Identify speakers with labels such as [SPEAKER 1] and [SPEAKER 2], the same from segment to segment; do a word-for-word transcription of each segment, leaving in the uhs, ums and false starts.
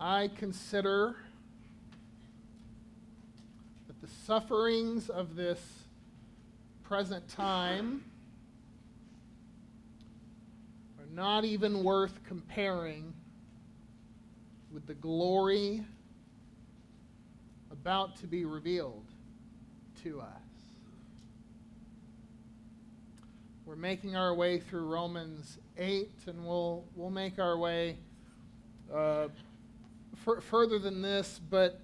[SPEAKER 1] I consider that the sufferings of this present time are not even worth comparing with the glory about to be revealed to us. We're making our way through Romans eight, and we'll we'll make our way uh, f- further than this, but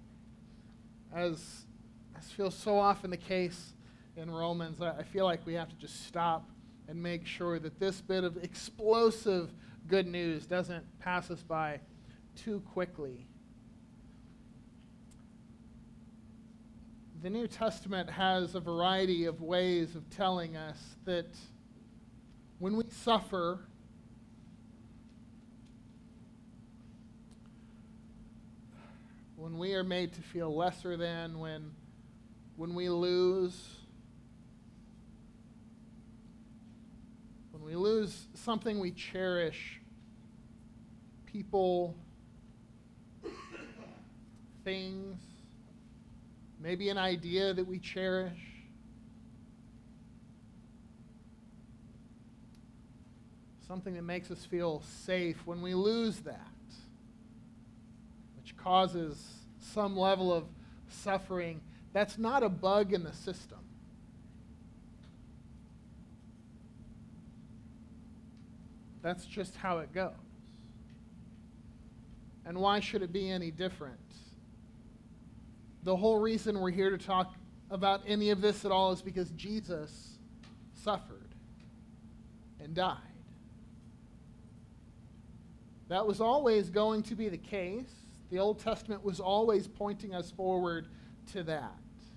[SPEAKER 1] as as feels so often the case in Romans, I, I feel like we have to just stop and make sure that this bit of explosive good news doesn't pass us by too quickly. The New Testament has a variety of ways of telling us that when we suffer, when we are made to feel lesser than, when, when we lose, when we lose something we cherish, people, things, maybe an idea that we cherish, something that makes us feel safe, when we lose that, which causes some level of suffering, that's not a bug in the system. That's just how it goes. And why should it be any different? The whole reason we're here to talk about any of this at all is because Jesus suffered and died. That was always going to be the case. The Old Testament was always pointing us forward to that.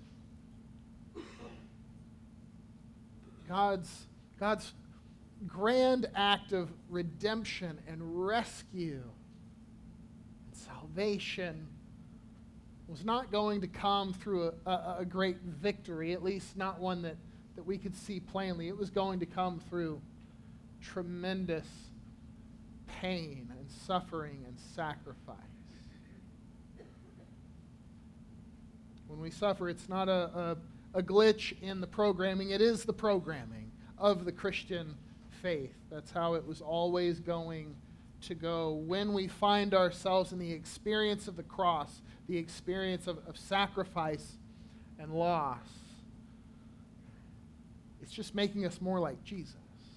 [SPEAKER 1] God's, God's grand act of redemption and rescue and salvation was not going to come through a, a, a great victory, at least not one that, that we could see plainly. It was going to come through tremendous pain and suffering and sacrifice. When we suffer, it's not a, a, a glitch in the programming. It is the programming of the Christian faith. That's how it was always going to go. When we find ourselves in the experience of the cross, the experience of, of sacrifice and loss, it's just making us more like Jesus.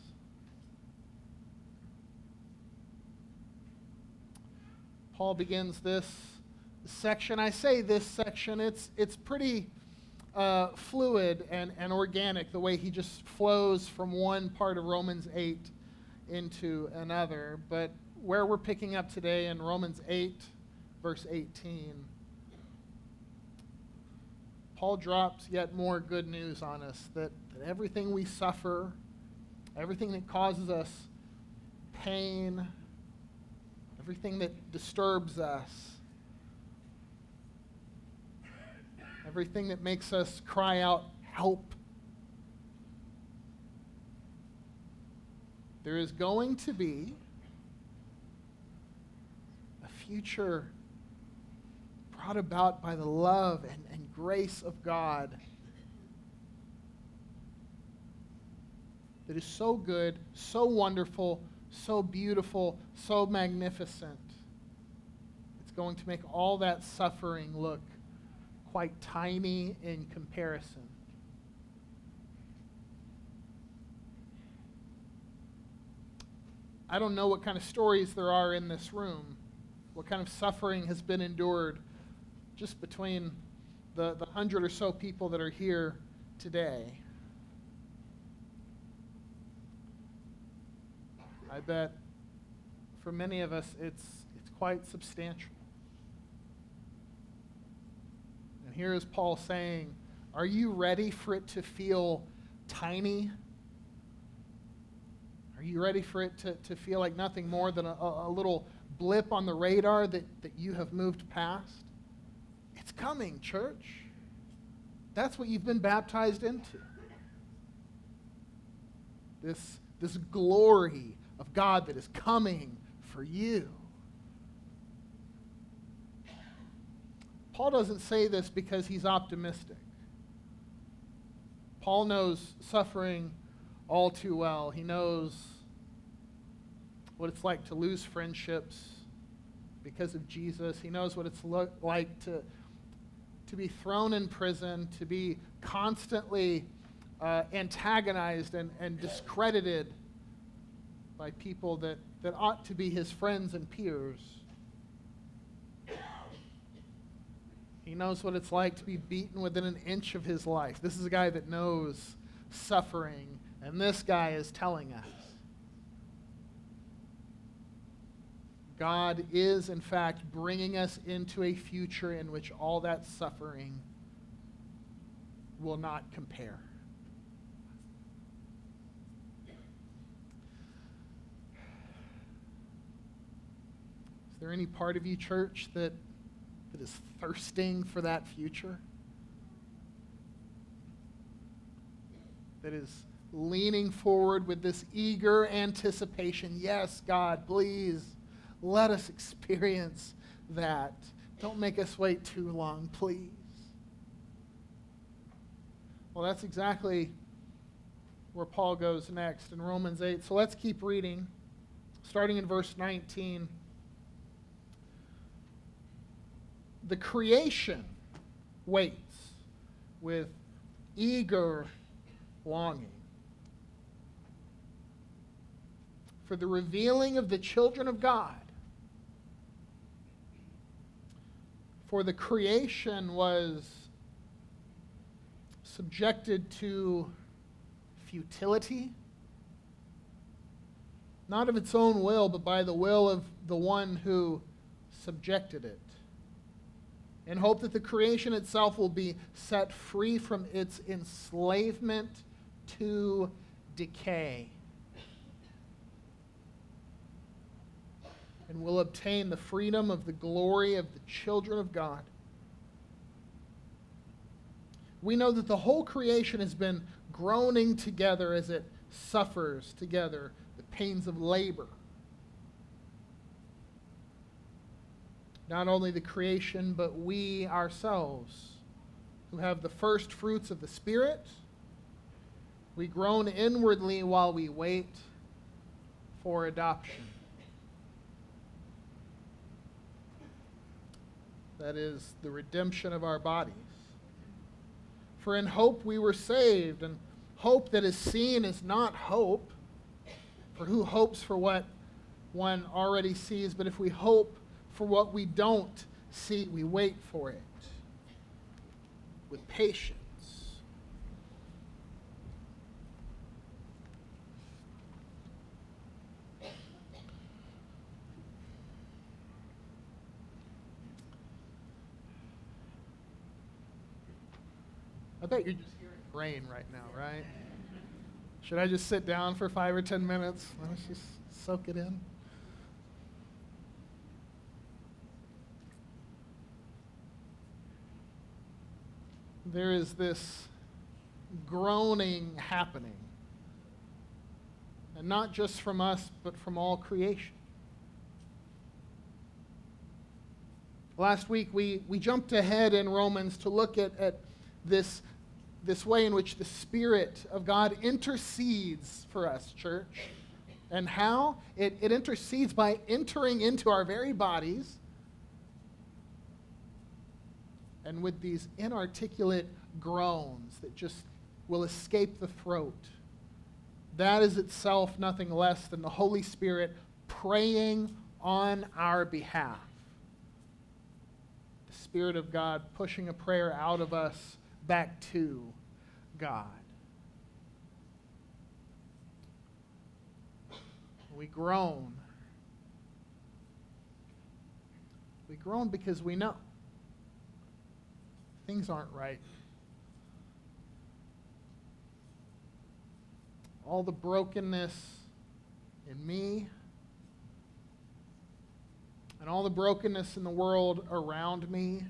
[SPEAKER 1] Paul begins this section. I say this section, it's it's pretty uh, fluid and, and organic, the way he just flows from one part of Romans eight into another. But where we're picking up today in Romans eight, verse eighteen, Paul drops yet more good news on us, that, that everything we suffer, everything that causes us pain, everything that disturbs us, everything that makes us cry out, help, there is going to be a future brought about by the love and, and grace of God that is so good, so wonderful, so beautiful, so magnificent. It's going to make all that suffering look quite tiny in comparison. I don't know what kind of stories there are in this room, what kind of suffering has been endured just between the, the hundred or so people that are here today. I bet for many of us it's it's quite substantial. And here is Paul saying, are you ready for it to feel tiny? Are you ready for it to, to feel like nothing more than a, a little blip on the radar that, that you have moved past? It's coming, church. That's what you've been baptized into. This, this glory of God that is coming for you. Paul doesn't say this because he's optimistic. Paul knows suffering all too well. He knows what it's like to lose friendships because of Jesus. He knows what it's lo- like to, to be thrown in prison, to be constantly uh, antagonized and, and discredited by people that, that ought to be his friends and peers. He knows what it's like to be beaten within an inch of his life. This is a guy that knows suffering, and this guy is telling us God is, in fact, bringing us into a future in which all that suffering will not compare. Is there any part of you, church, that, that is thirsting for that future? That is leaning forward with this eager anticipation? Yes, God, please. Let us experience that. Don't make us wait too long, please. Well, that's exactly where Paul goes next in Romans eight. So let's keep reading, starting in verse nineteen. The creation waits with eager longing for the revealing of the children of God. For the creation was subjected to futility, not of its own will, but by the will of the one who subjected it, in hope that the creation itself will be set free from its enslavement to decay, and will obtain the freedom of the glory of the children of God. We know that the whole creation has been groaning together as it suffers together the pains of labor. Not only the creation, but we ourselves, who have the first fruits of the Spirit, we groan inwardly while we wait for adoption. That is the redemption of our bodies. For in hope we were saved, and hope that is seen is not hope. For who hopes for what one already sees? But if we hope for what we don't see, we wait for it with patience. I bet you're just hearing rain right now, right? Should I just sit down for five or ten minutes? Let's just soak it in. There is this groaning happening, and not just from us, but from all creation. Last week, we, we jumped ahead in Romans to look at, at this, this way in which the Spirit of God intercedes for us, church. And how? It, it intercedes by entering into our very bodies, and with these inarticulate groans that just will escape the throat. That is itself nothing less than the Holy Spirit praying on our behalf. The Spirit of God pushing a prayer out of us back to God. We groan. We groan because we know things aren't right. All the brokenness in me and all the brokenness in the world around me,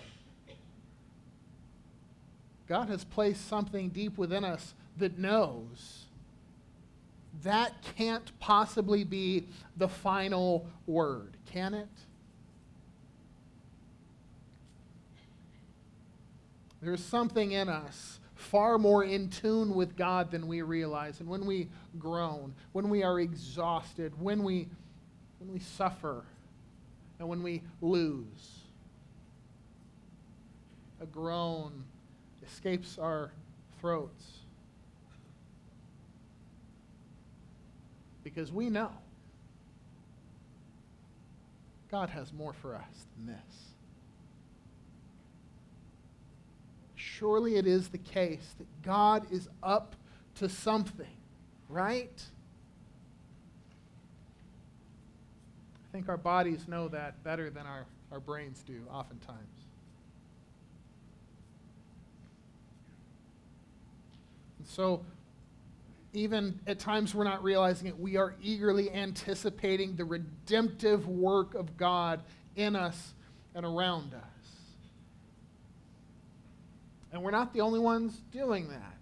[SPEAKER 1] God has placed something deep within us that knows that can't possibly be the final word, can it? There's something in us far more in tune with God than we realize. And when we groan, when we are exhausted, when we, when we suffer, and when we lose, a groan escapes our throats. Because we know God has more for us than this. Surely it is the case that God is up to something, right? I think our bodies know that better than our, our brains do oftentimes. And so, even at times we're not realizing it, we are eagerly anticipating the redemptive work of God in us and around us. And we're not the only ones doing that.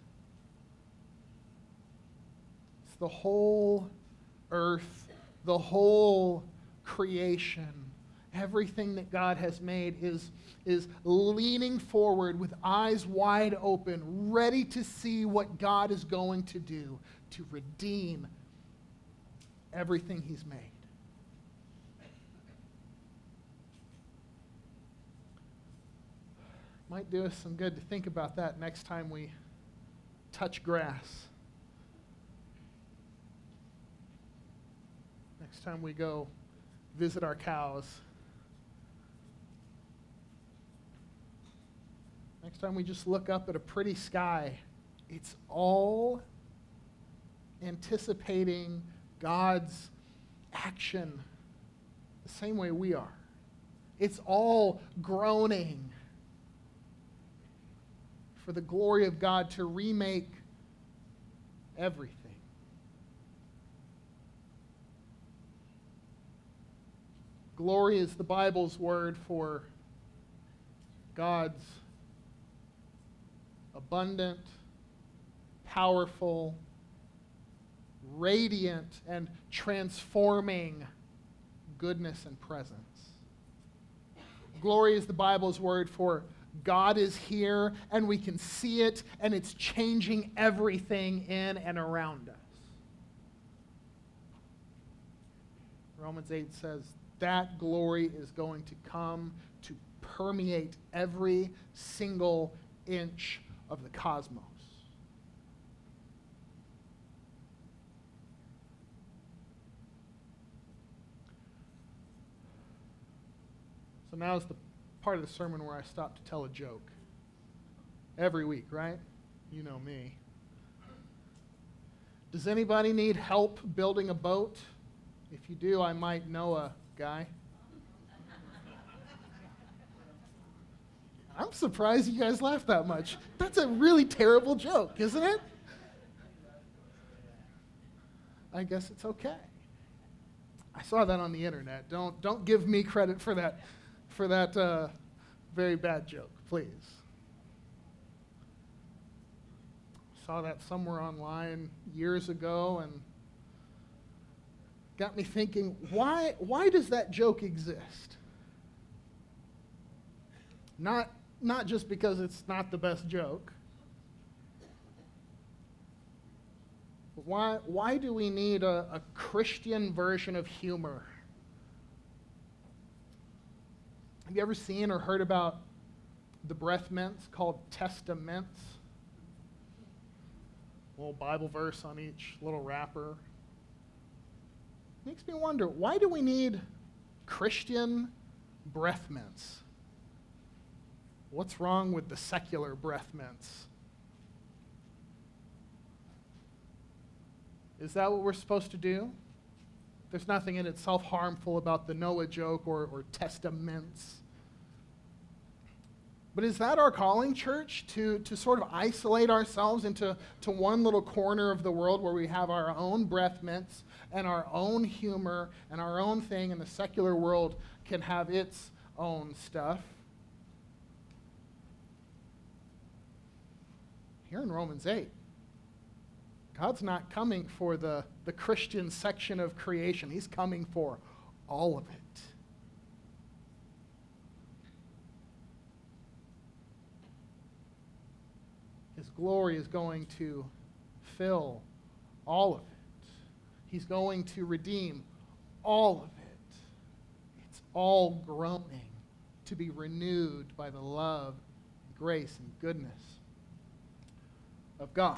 [SPEAKER 1] It's the whole earth, the whole creation, everything that God has made is, is leaning forward with eyes wide open, ready to see what God is going to do to redeem everything He's made. Might do us some good to think about that next time we touch grass. Next time we go visit our cows. Next time we just look up at a pretty sky. It's all anticipating God's action the same way we are. It's all groaning for the glory of God to remake everything. Glory is the Bible's word for God's abundant, powerful, radiant, and transforming goodness and presence. Glory is the Bible's word for God is here, and we can see it, and it's changing everything in and around us. Romans eight says that glory is going to come to permeate every single inch of the cosmos. So now is the part of the sermon where I stop to tell a joke. Every week, right? You know me. Does anybody need help building a boat? If you do, I might know a guy. I'm surprised you guys laugh that much. That's a really terrible joke, isn't it? I guess it's okay. I saw that on the internet. Don't don't give me credit for that for that uh, very bad joke, please. Saw that somewhere online years ago and got me thinking, why why does that joke exist? Not Not just because it's not the best joke. But why, why do we need a, a Christian version of humor? Have you ever seen or heard about the breath mints called Testaments? A little Bible verse on each little wrapper. Makes me wonder, why do we need Christian breath mints? What's wrong with the secular breath mints? Is that what we're supposed to do? There's nothing in itself harmful about the Noah joke or, or testaments. But is that our calling, church? To, to sort of isolate ourselves into to one little corner of the world where we have our own breath mints and our own humor and our own thing, and the secular world can have its own stuff? Here in Romans eight, God's not coming for the, the Christian section of creation. He's coming for all of it. glory is going to fill all of it. He's going to redeem all of it. It's all groaning to be renewed by the love, grace, and goodness of God.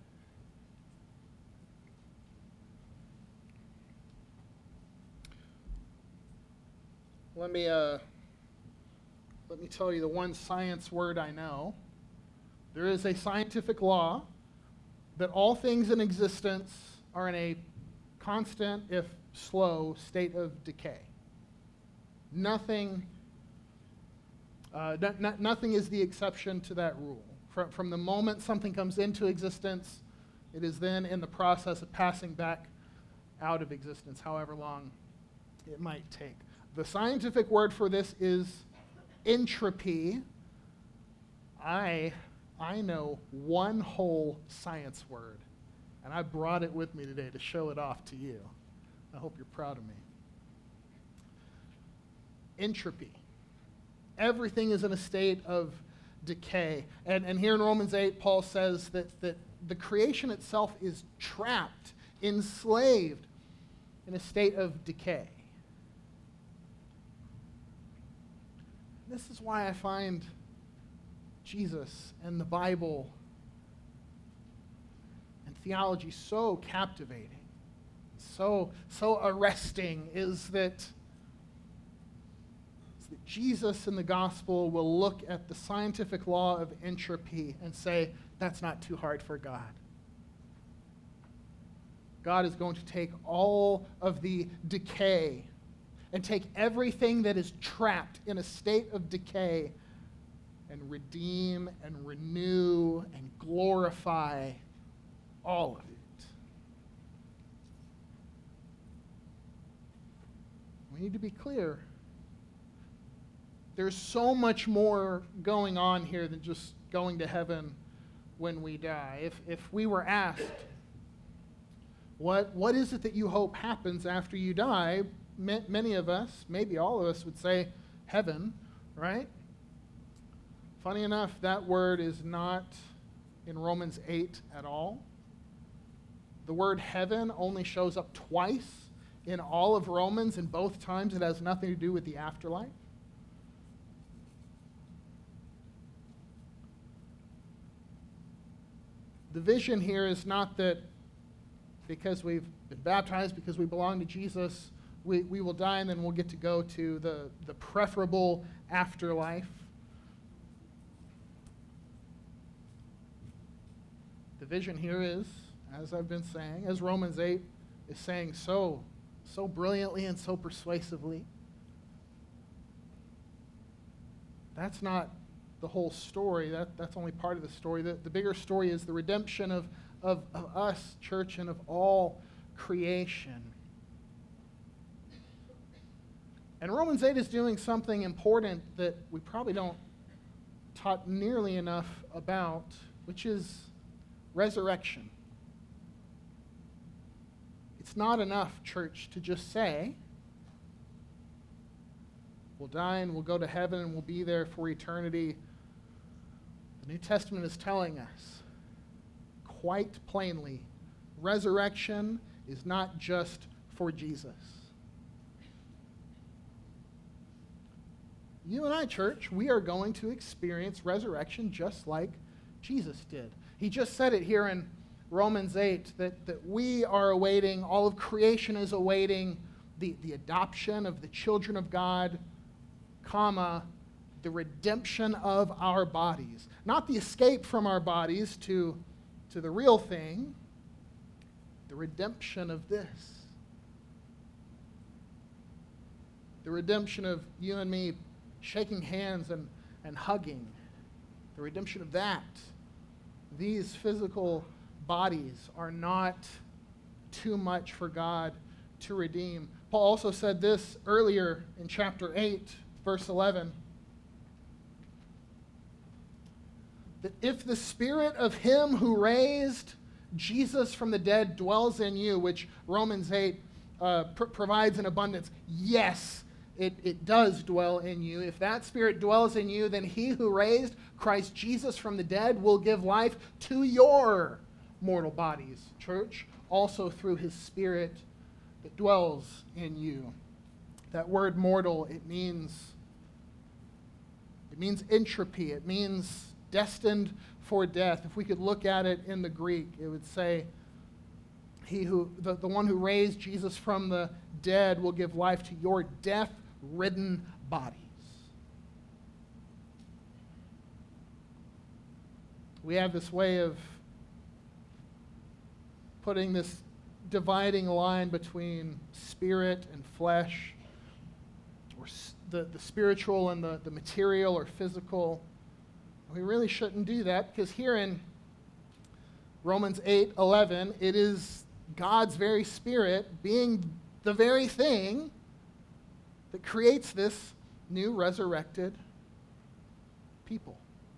[SPEAKER 1] Let me uh, let me tell you the one science word I know. There is a scientific law that all things in existence are in a constant, if slow, state of decay. Nothing, uh, n- n- nothing is the exception to that rule. From, from the moment something comes into existence, it is then in the process of passing back out of existence, however long it might take. The scientific word for this is entropy. I, I know one whole science word, and I brought it with me today to show it off to you. I hope you're proud of me. Entropy. Everything is in a state of decay. And, and here in Romans eight, Paul says that, that the creation itself is trapped, enslaved in a state of decay. This is why I find Jesus and the Bible and theology so captivating, so, so arresting, is that, is that Jesus in the gospel will look at the scientific law of entropy and say, that's not too hard for God. God is going to take all of the decay and take everything that is trapped in a state of decay and redeem and renew and glorify all of it. We need to be clear. There's so much more going on here than just going to heaven when we die. If, if we were asked, what, what is it that you hope happens after you die? Many of us, maybe all of us, would say heaven, right? Funny enough, that word is not in Romans eight at all. The word heaven only shows up twice in all of Romans, and both times it has nothing to do with the afterlife. The vision here is not that because we've been baptized, because we belong to Jesus, We, we will die and then we'll get to go to the, the preferable afterlife. The vision here is, as I've been saying, as Romans eight is saying so, so brilliantly and so persuasively, that's not the whole story. That, that's only part of the story. The, the bigger story is the redemption of, of, of us, church, and of all creation. And Romans eight is doing something important that we probably don't talk nearly enough about, which is resurrection. It's not enough, church, to just say, we'll die and we'll go to heaven and we'll be there for eternity. The New Testament is telling us quite plainly, resurrection is not just for Jesus. You and I, church, we are going to experience resurrection just like Jesus did. He just said it here in Romans eight, that, that we are awaiting, all of creation is awaiting the, the adoption of the children of God, comma, the redemption of our bodies. Not the escape from our bodies to, to the real thing, the redemption of this. The redemption of you and me shaking hands and, and hugging. The redemption of that. These physical bodies are not too much for God to redeem. Paul also said this earlier in chapter eight, verse eleven. That if the spirit of him who raised Jesus from the dead dwells in you, which Romans eight uh, pr- provides in abundance, yes, it, it does dwell in you, if that Spirit dwells in you, then he who raised Christ Jesus from the dead will give life to your mortal bodies, church, also through his Spirit that dwells in you. That word mortal, it means, it means entropy. It means destined for death. If we could look at it in the Greek, it would say, he who, the, the one who raised Jesus from the dead will give life to your death-ridden bodies. We have this way of putting this dividing line between spirit and flesh, or the, the spiritual and the, the material or physical. We really shouldn't do that, because here in Romans eight eleven, it is God's very Spirit being the very thing that creates this new resurrected people.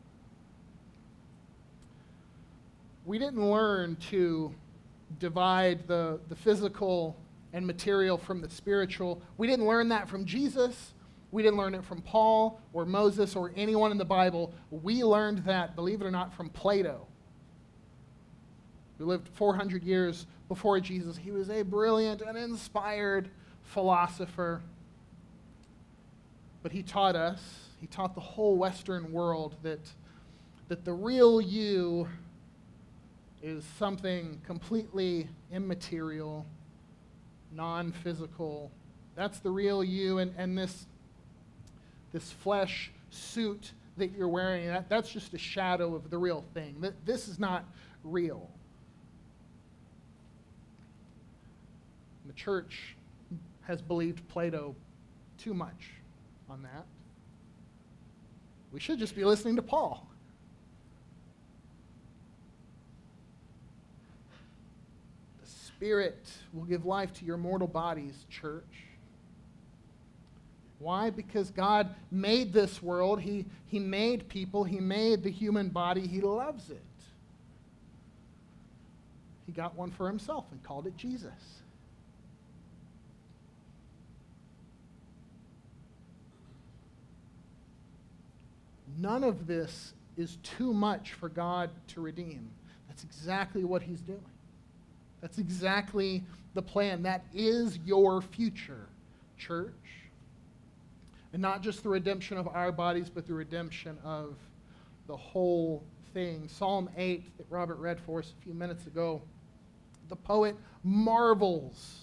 [SPEAKER 1] We didn't learn to divide the, the physical and material from the spiritual. We didn't learn that from Jesus. We didn't learn it from Paul or Moses or anyone in the Bible. We learned that, believe it or not, from Plato, who lived four hundred years before Jesus. He was a brilliant and inspired philosopher. But he taught us, he taught the whole Western world that, that the real you is something completely immaterial, non-physical. That's the real you, and, and this, this flesh suit that you're wearing, that, that's just a shadow of the real thing. This is not real. The church has believed Plato too much on that. We should just be listening to Paul. The Spirit will give life to your mortal bodies, church. Why? Because God made this world. He, he made people. He made the human body. He loves it. He got one for himself and called it Jesus. None of this is too much for God to redeem. That's exactly what he's doing. That's exactly the plan. That is your future, church. And not just the redemption of our bodies, but the redemption of the whole thing. Psalm eight that Robert read for us a few minutes ago, the poet marvels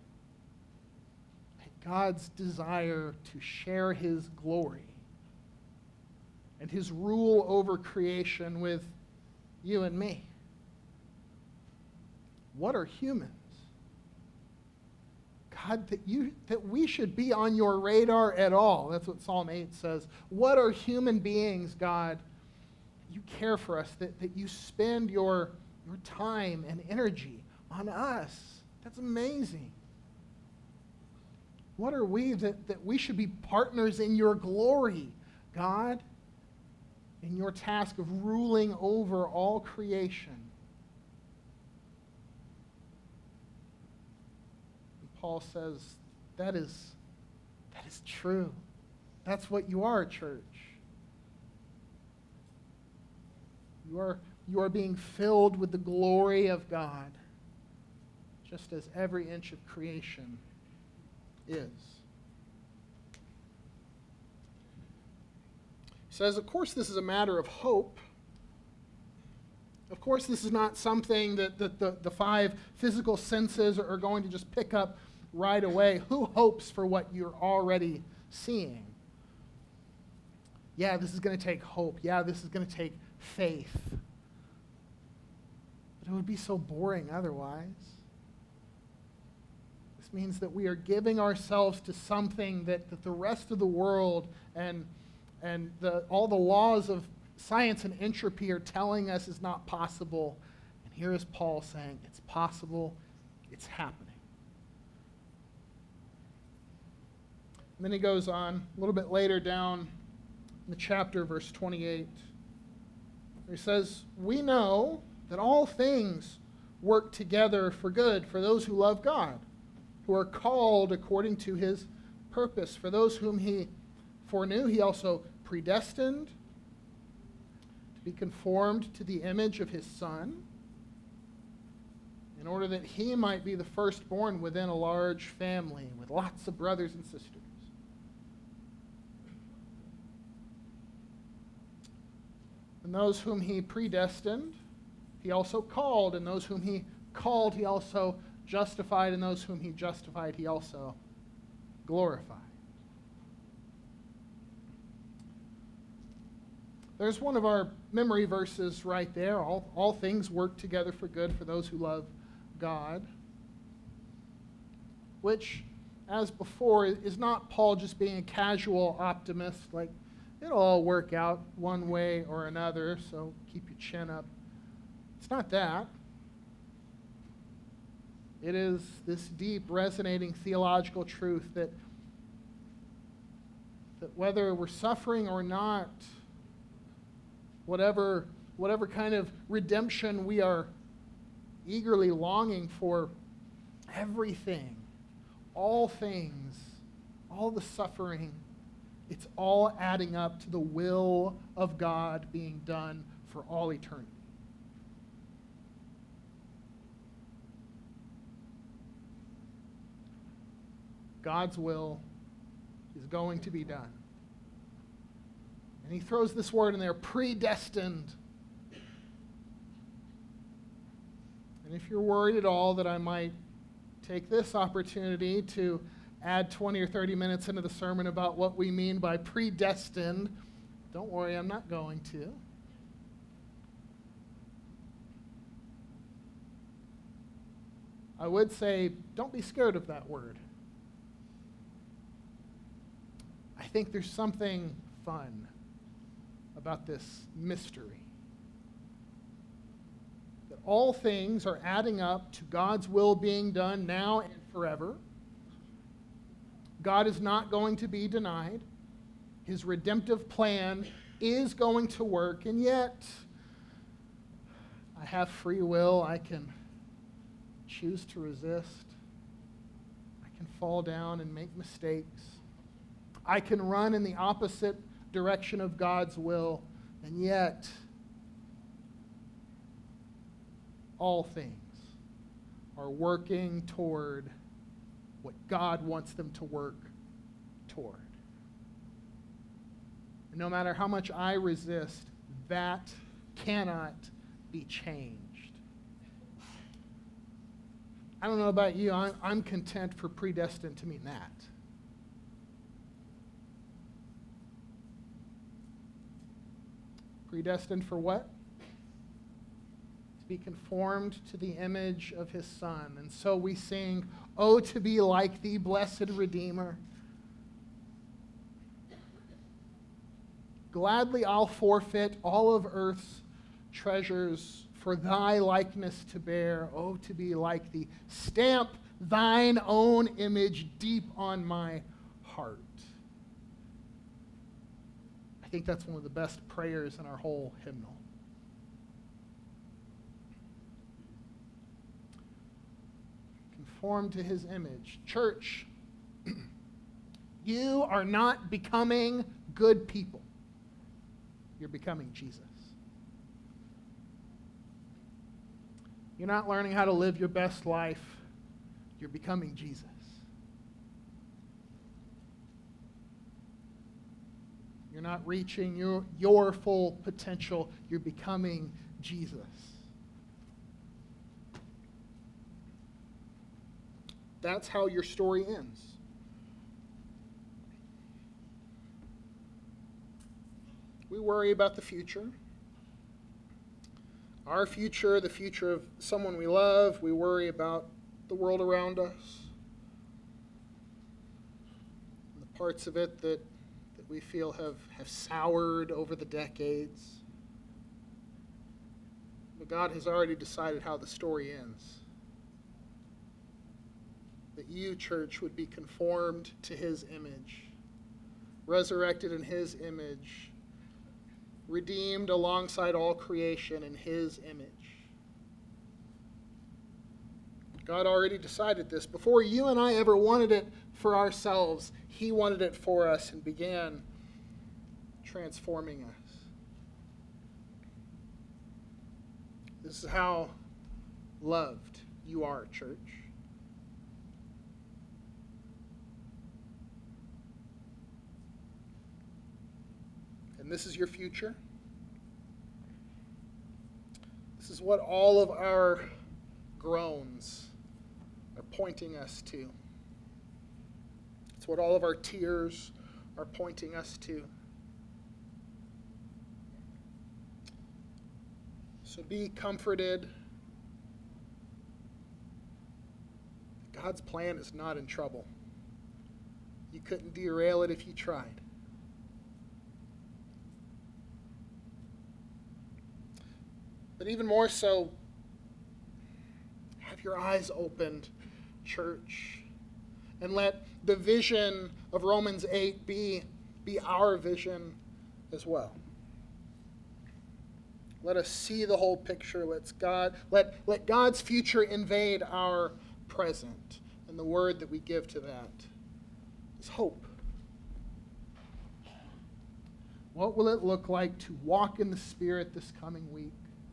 [SPEAKER 1] at God's desire to share his glory and his rule over creation with you and me. What are humans? God, that you that we should be on your radar at all. That's what Psalm eight says. What are human beings, God? You care for us, that, that you spend your, your time and energy on us. That's amazing. What are we that, that we should be partners in your glory, God? In your task of ruling over all creation. And Paul says, that is, that is true. That's what you are, church. You are, you are being filled with the glory of God, just as every inch of creation is. Says, of course, this is a matter of hope. Of course, this is not something that, that the, the five physical senses are going to just pick up right away. Who hopes for what you're already seeing? Yeah, this is going to take hope. Yeah, this is going to take faith. But it would be so boring otherwise. This means that we are giving ourselves to something that, that the rest of the world and And the, all the laws of science and entropy are telling us is not possible. And here is Paul saying, it's possible, it's happening. And then he goes on a little bit later down in the chapter, verse twenty-eight. Where he says, we know that all things work together for good for those who love God, who are called according to his purpose. For those whom he foreknew, he also predestined to be conformed to the image of his Son, in order that he might be the firstborn within a large family with lots of brothers and sisters. And those whom he predestined, he also called, and those whom he called, he also justified, and those whom he justified, he also glorified. There's one of our memory verses right there. All, all things work together for good for those who love God, which, as before, is not Paul just being a casual optimist, like it'll all work out one way or another, so keep your chin up. It's not that. It is this deep, resonating theological truth that, that whether we're suffering or not, whatever, whatever kind of redemption we are eagerly longing for, everything, all things, all the suffering, it's all adding up to the will of God being done for all eternity. God's will is going to be done. And he throws this word in there, predestined. And if you're worried at all that I might take this opportunity to add twenty or thirty minutes into the sermon about what we mean by predestined, don't worry, I'm not going to. I would say, don't be scared of that word. I think there's something fun about this mystery. That all things are adding up to God's will being done now and forever. God is not going to be denied. His redemptive plan is going to work, and yet I have free will. I can choose to resist. I can fall down and make mistakes. I can run in the opposite direction of God's will, and yet all things are working toward what God wants them to work toward. And no matter how much I resist, that cannot be changed. I don't know about you, I'm, I'm content for predestined to mean that. Predestined for what? To be conformed to the image of his Son. And so we sing, "Oh, to be like thee, blessed Redeemer. Gladly I'll forfeit all of earth's treasures for thy likeness to bear. Oh, to be like thee. Stamp thine own image deep on my heart." I think that's one of the best prayers in our whole hymnal. Conform to his image. Church, you are not becoming good people. You're becoming Jesus. You're not learning how to live your best life. You're becoming Jesus. You're not reaching your, your full potential. You're becoming Jesus. That's how your story ends. We worry about the future. Our future, the future of someone we love. We worry about the world around us. And the parts of it that we feel have, have soured over the decades. But God has already decided how the story ends. That you, church, would be conformed to his image, resurrected in his image, redeemed alongside all creation in his image. God already decided this. Before you and I ever wanted it for ourselves, he wanted it for us and began transforming us. This is how loved you are, church. And this is your future. This is what all of our groans are pointing us to. It's what all of our tears are pointing us to. So be comforted. God's plan is not in trouble. You couldn't derail it if you tried. But even more so, have your eyes opened, church, and let the vision of Romans eight be, be our vision as well. Let us see the whole picture. Let's God, let, let God's future invade our present. And the word that we give to that is hope. What will it look like to walk in the Spirit this coming week?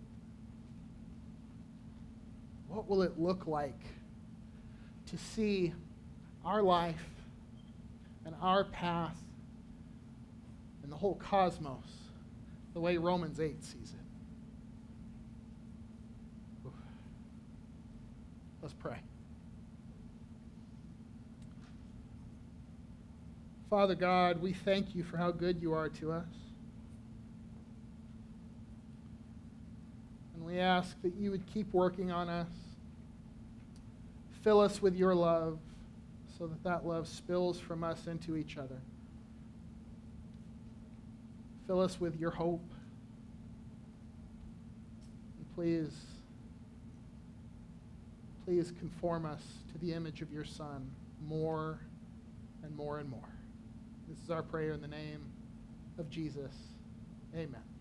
[SPEAKER 1] What will it look like to see our life and our path and the whole cosmos the way Romans eight sees it? Let's pray. Father God, we thank you for how good you are to us. And we ask that you would keep working on us. Fill us with your love so that that love spills from us into each other. Fill us with your hope. And please, please conform us to the image of your Son more and more and more. This is our prayer in the name of Jesus. Amen.